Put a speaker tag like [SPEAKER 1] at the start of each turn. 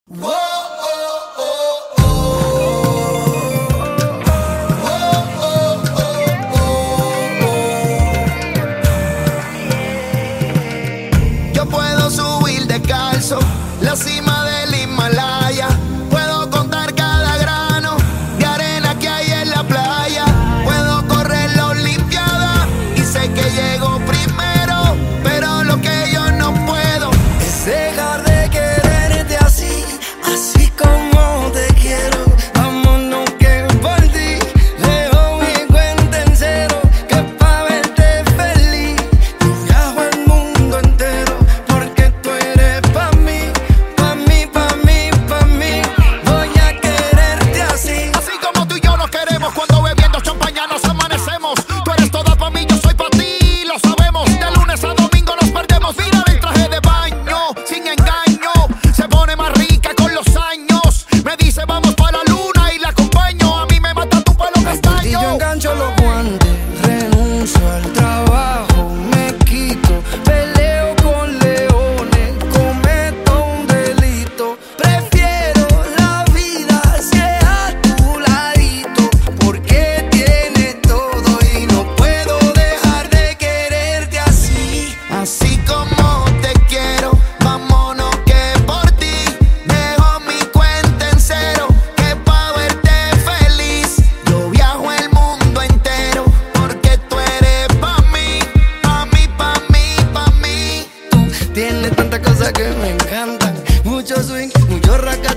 [SPEAKER 1] Yo puedo subir descalzo la cima del Himalaya. Puedo contar cada grano de arena que hay en la playa. Puedo correr la Olimpiada y sé que llego primero. Pero lo que yo no puedo es dejar de quererte así, así como te quiero. Vámonos que por ti dejo mi cuenta en cero, que pa' verte feliz yo viajo el mundo entero, porque tú eres pa' mí, pa' mí, pa' mí, pa' mí. Voy a quererte así, así como tú y yo nos queremos. Cuando bebiendo champaña nos amanecemos. Tú eres toda pa' mí, yo soy pa' ti, lo sabemos. De lunes a domingo nos perdemos. Mira el traje de baño, sin engaño, se pone más rica con los años. Me dice vamos pa' la luna y la acompaño. A mí me mata tu pelo castaño. Y yo engancho los guantes, renuncio al trabajo, me quito, peleo con leones, cometo un delito. Prefiero la vida sea a tu ladito, porque tienes todo y no puedo dejar de quererte así, así como te quiero. Vámonos que por ti dejo mi cuenta en cero, que pa' verte feliz yo viajo el mundo entero, porque tú eres pa' mí, pa' mí, pa' mí, pa' mí. Tú tienes tantas cosas que me encantan, mucho swing, mucho raca.